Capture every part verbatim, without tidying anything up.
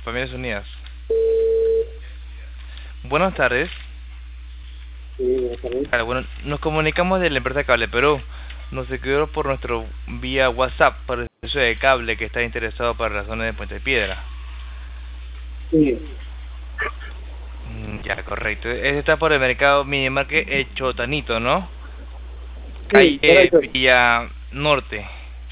Familias Unidas. Buenas tardes. Sí, buenas tardes. Ah, bueno, nos comunicamos de la empresa Cable Perú. Nos escribió por nuestro vía WhatsApp para el servicio de cable que está interesado para la zona de Puente Piedra. Sí, Mm, Ya, correcto. Este está por el mercado Minimarket El Chotanito, ¿no? sí, por ahí Calle estoy. Villa Norte.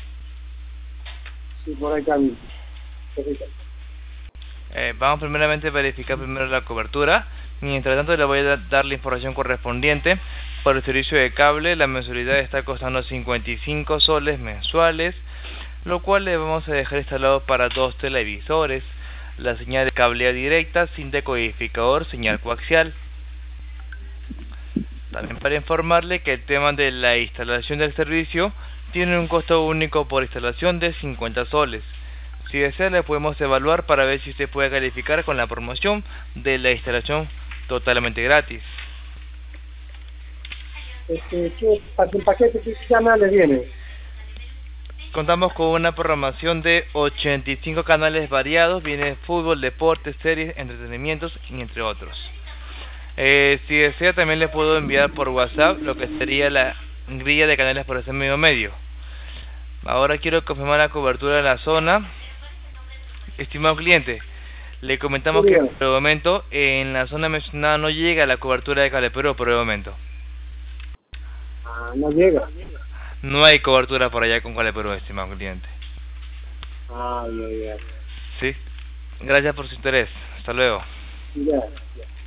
Sí, por ahí camino. Correcto. Eh, vamos primeramente a verificar primero la cobertura. Mientras tanto le voy a dar la información correspondiente. Por el servicio de cable la mensualidad está costando cincuenta y cinco soles mensuales, lo cual le vamos a dejar instalado para dos televisores, la señal de cablea directa sin decodificador, señal coaxial. También para informarle que el tema de la instalación del servicio tiene un costo único por instalación de cincuenta soles. Si desea le podemos evaluar para ver si usted puede calificar con la promoción de la instalación totalmente gratis. Este, ¿qué, para el paquete qué canales viene? Contamos con una programación de ochenta y cinco canales variados, viene fútbol, deportes, series, entretenimientos y entre otros. Eh, si desea también le puedo enviar por WhatsApp lo que sería la grilla de canales por ese mismo medio. Ahora quiero confirmar la cobertura de la zona. Estimado cliente, le Sí, comentamos que dígame. por el momento en la zona mencionada no llega la cobertura de Cable Perú por el momento. Ah, no llega. No hay cobertura por allá con Cable Perú, estimado cliente. Ah, ya, ya. Sí. Gracias por su interés. Hasta luego. Ya.